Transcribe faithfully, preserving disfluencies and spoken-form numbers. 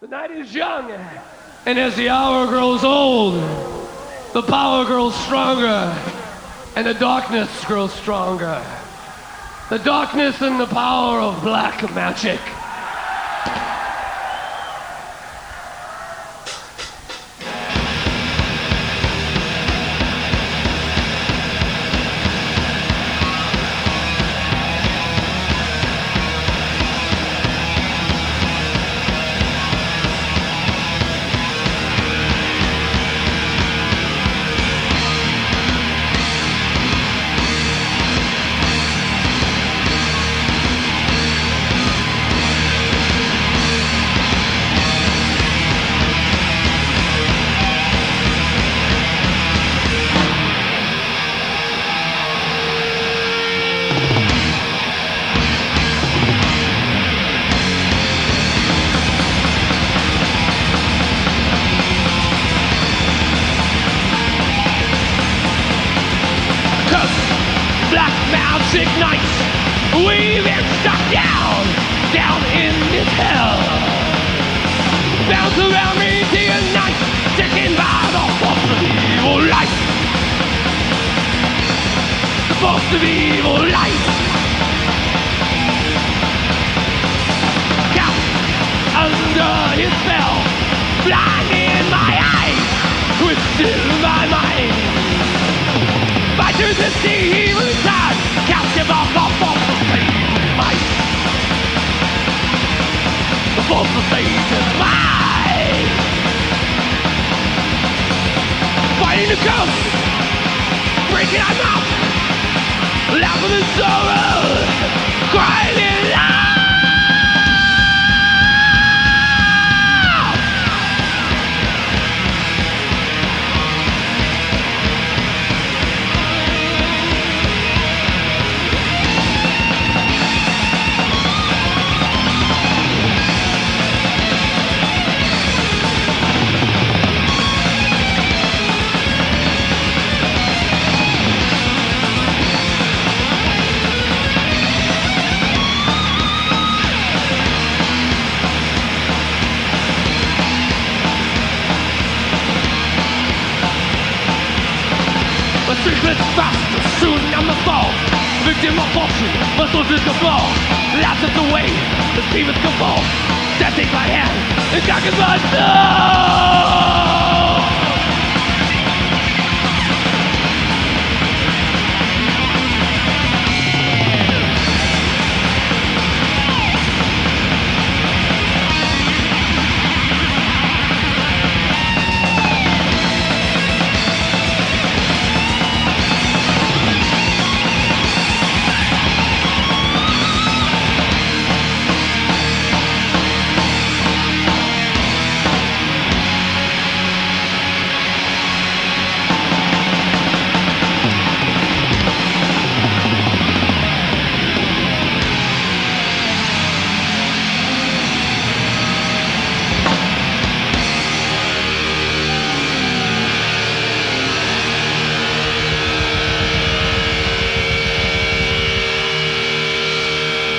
The night is young, and as the hour grows old, the power grows stronger, and the darkness grows stronger. The darkness and the power of black magic. Magic nights, we've been stuck down, down in this hell. Bounce around me day and night, taken by the force of evil light. The force of evil light. Caught under his spell, blind in my eyes, twisted in my mind. Fighters that see evil inside, captive of the force of Satan's might. The force of Satan's might. Fighting the ghost, breaking our mouth, laughing in sorrow, crying in love. Secrets fast, soon I'm the fall. Victim of fortune, my soul is the fall. Laughs at the way, the demons can fall. That takes my hand, and conquers my soul.